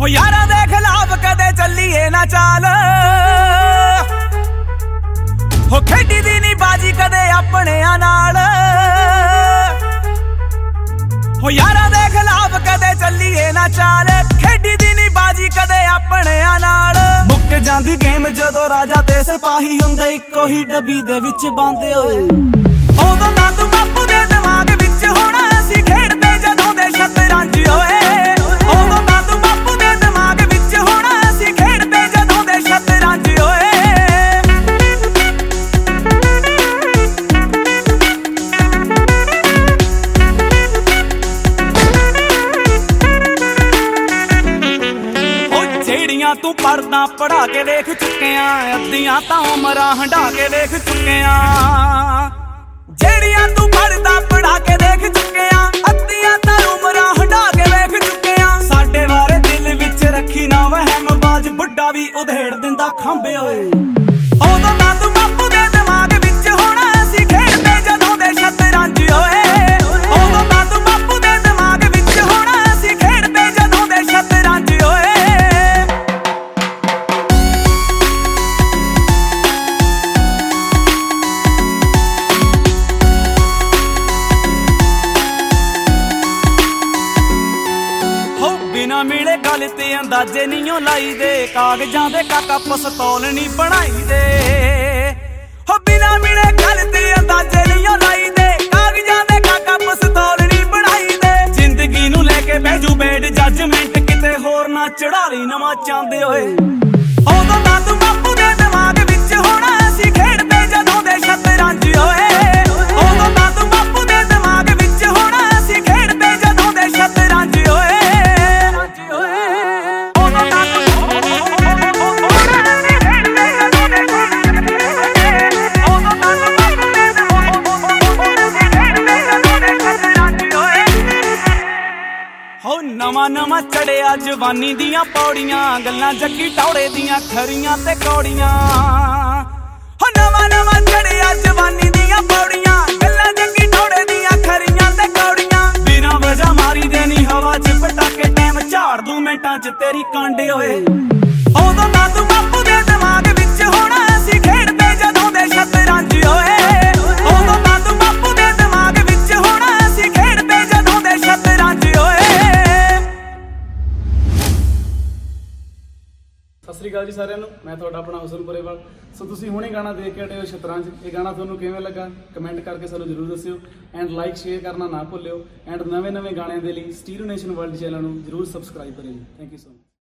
हो यारा दे खिलाफ कदे चलीए ना चाल, हो खेडी दी नी बाजी कदे अपने नाल। हो यारा दे खिलाफ कदे चलीए ना चाल, खेडी दी नी बाजी कदे अपने नाल। मुक जांदी गेम जदों राजा ते सिपाही हुंदे इक्को ही डब्बी दे विच बांधे होए। उदों नादू बापू दे दिमाग विच होना असीं खेडदे जदों दे शतरंज होए। उदों नादू बापू दे दिमाग विच होना असीं खेडदे जदों दे शतरंज होए। तू पढ़दा पढ़ा के देख चुकिया, अद्धियां तां उमरां हंडा के देख चुकिया। जेड़ियां तू पढ़दा पढ़ा के देख चुकिया, अद्धियां तां उमरां हंडा के देख चुकिया। साडे बारे दिल विच रखी ना वहम बाज, बुड्ढा भी उधेड़ दिंदा खंबे होए। उदों नादू बापू दे दिमाग विच होना असीं खेडदे जदों दे शतरंज होए। उदों नादू बापू दे दिमाग विच होना असीं खेडदे जदों दे शतरंज होए। बिना मिले गल ते अंदाजे नहीं लाई दे, कागजां दे काका पिस्तौल नहीं बनाई दे। हो बिना मिले गल ते अंदाजे नहीं लाई दे, कागजां दे काका पिस्तौल नहीं बनाई दे। जिंदगी नूं लेके बैजू बैठ जजमेंट किते होर ना चढ़ा ली नवां चांदे होए। उदों नादू बापू दे दिमाग विच होना असीं खेडदे जदों दे शतरंज होए। उदों नादू बापू दे दिमाग विच होना असीं खेडदे जदों दे शतरंज होए। हो नवां नवां चढ़िया जवानी दियां पौड़ियां, गल्लां जग्गी टौड़े दियां खरियां ते कौड़ियां। हो नवां नवां चढ़िया जवानी दियां पौड़ियां, गल्लां जग्गी टौड़े दियां खरियां ते कौड़ियां। बिना वजह मारी देनी हवा च पटाके, टैम झाड़ दूं मिंटां च तेरी कांडे होए। उदों नादू बापू दे दिमाग विच होना असीं खेडदे जदों दे शतरंज होए। उदों नादू बापू दे दिमाग विच होना असीं खेडदे जदों दे शतरंज होए। सत श्री अकाल जी सारिਆਂ ਨੂੰ, मैं ਤੁਹਾਡਾ ਆਪਣਾ ਹੁਸਨ ਪੁਰੇਵਾਲ। ਸੋ ਤੁਸੀਂ ਹੁਣੇ ਗਾਣਾ ਦੇਖ ਕੇ ਹਟੇ ਹੋ ਸ਼ਤਰੰਜ। ਇਹ ਗਾਣਾ ਤੁਹਾਨੂੰ ਕਿਵੇਂ ਲੱਗਾ ਕਮੈਂਟ ਕਰਕੇ ਸਾਨੂੰ ਜ਼ਰੂਰ ਦੱਸਿਓ, ਐਂਡ ਲਾਈਕ ਸ਼ੇਅਰ ਕਰਨਾ ਨਾ ਭੁੱਲਿਓ। ਐਂਡ ਨਵੇਂ ਗਾਣਿਆਂ ਦੇ ਲਈ ਸਟੀਰੀਓ ਨੇਸ਼ਨ ਵਰਲਡ ਚੈਨਲ ਨੂੰ ਜ਼ਰੂਰ ਸਬਸਕ੍ਰਾਈਬ ਕਰਿਓ। Thank you so much.